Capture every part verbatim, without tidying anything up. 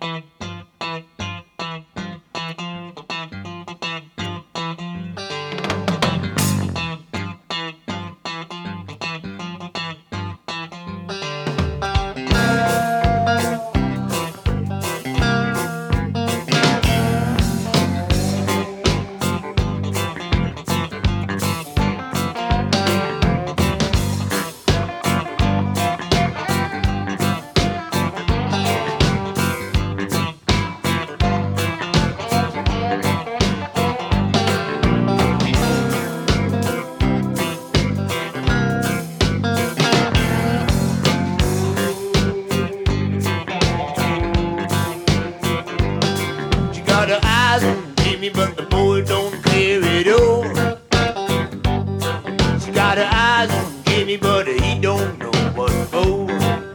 Got her eyes on Jimmy, but the boy don't care at all. She got her eyes on Jimmy, but he don't know what for.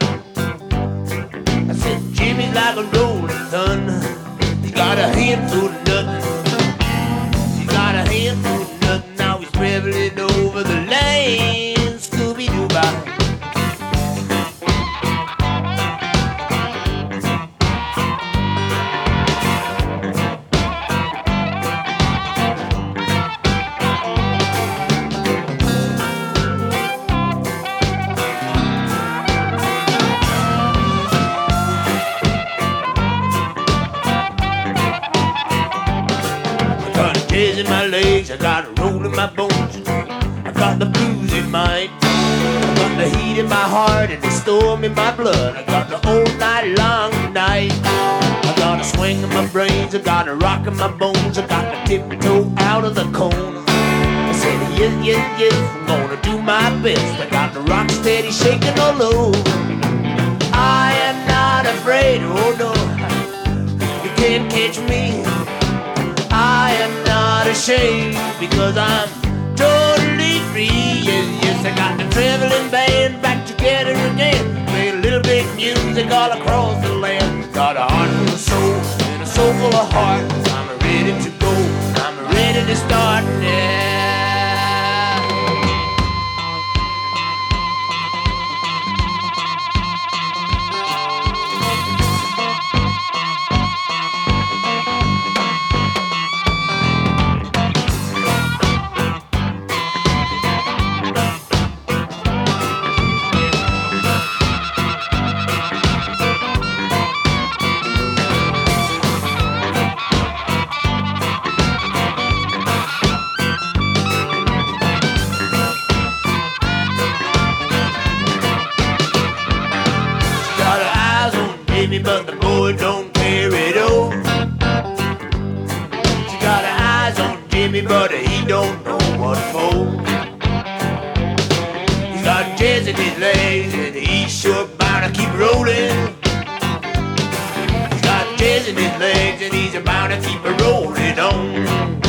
I said, Jimmy's like a rolling thunder. He's got a handful of nothing. She's got a handful of nothing. Now he's traveling over the lane, Scooby-Doo-Bye. In my legs, I got a roll in my bones. I got the blues in my head. I got the heat in my heart and the storm in my blood. I got the all night long night. I got a swing in my brains. I got a rock in my bones. I got the tiptoe out of the corner. I said yes, yes, yes, I'm gonna do my best. I got the rock steady shaking all over. I am not afraid, oh no, you can't catch me. I am not ashamed because I'm totally free. Yes, yes, I got the traveling band back together again. Play a little bit music all across the land. Got a heart full of soul and a soul full of heart. I'm ready to go, I'm ready to start now. But the boy don't care at all. She got her eyes on Jimmy, but he don't know what for. He's got jazz in his legs and he's sure bound to keep rolling. He's got jazz in his legs and he's bound to keep rolling on.